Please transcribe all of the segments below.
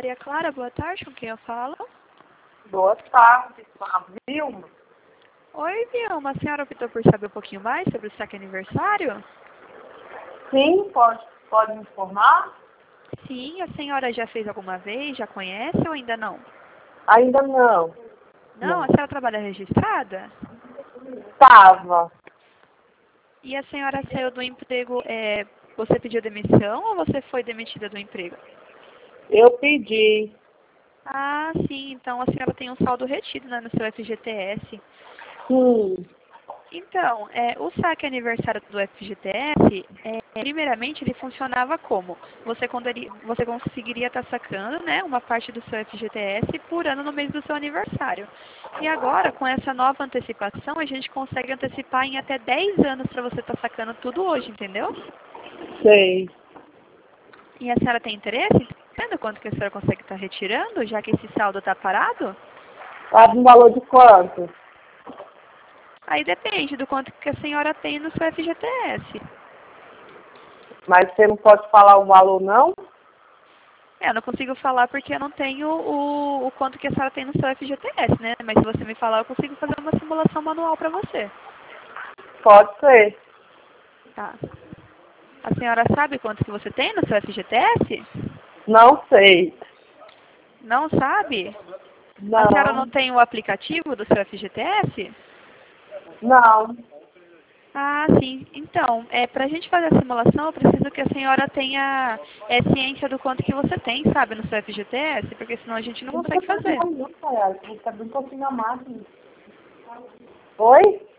Maria Clara, boa tarde, com quem eu falo? Boa tarde, com a Vilma. Oi, Vilma, a senhora optou por saber um pouquinho mais sobre o saque aniversário? Sim, pode me informar? Sim, a senhora já fez alguma vez, já conhece ou ainda não? Ainda não. Não, a senhora trabalha registrada? Tava. E a senhora saiu do emprego, você pediu demissão ou você foi demitida do emprego? Eu pedi. Ah, sim, então a senhora tem um saldo retido, né, no seu FGTS. Sim. Então, o saque aniversário do FGTS, primeiramente ele funcionava como? Você conseguiria estar sacando, né, uma parte do seu FGTS por ano no mês do seu aniversário. E agora, com essa nova antecipação, a gente consegue antecipar em até 10 anos para você estar sacando tudo hoje, entendeu? Sei. E a senhora tem interesse? Entendendo quanto que a senhora consegue estar retirando, já que esse saldo está parado? Sabe um valor de quanto? Aí depende do quanto que a senhora tem no seu FGTS. Mas você não pode falar o valor, não? Eu não consigo falar porque eu não tenho o quanto que a senhora tem no seu FGTS, né? Mas se você me falar, eu consigo fazer uma simulação manual para você. Pode ser. Tá. A senhora sabe quanto que você tem no seu FGTS? Não sei. Não sabe? A senhora não Não. tem o aplicativo do seu FGTS? Não. Ah, sim. Então, para a gente fazer a simulação, eu preciso que a senhora tenha ciência do quanto que você tem, sabe, no seu FGTS, porque senão a gente não consegue fazer. Tá bem pouquinho na máquina. Oi?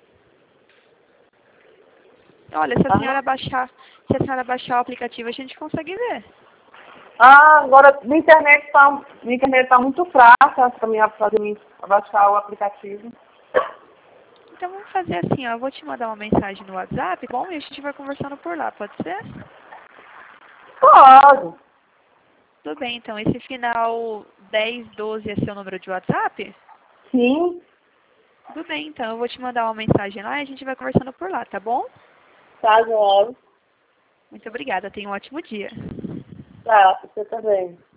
Olha, se a senhora baixar o aplicativo, a gente consegue ver. Ah, agora minha internet tá muito fraca para mim baixar o aplicativo. Então vamos fazer assim, ó, eu vou te mandar uma mensagem no WhatsApp, bom? E a gente vai conversando por lá, pode ser? Pode. Tudo bem, então esse final 1012 é seu número de WhatsApp? Sim. Tudo bem, então eu vou te mandar uma mensagem lá e a gente vai conversando por lá, tá bom? Tá, João. Muito obrigada, tenha um ótimo dia. Tá, você também.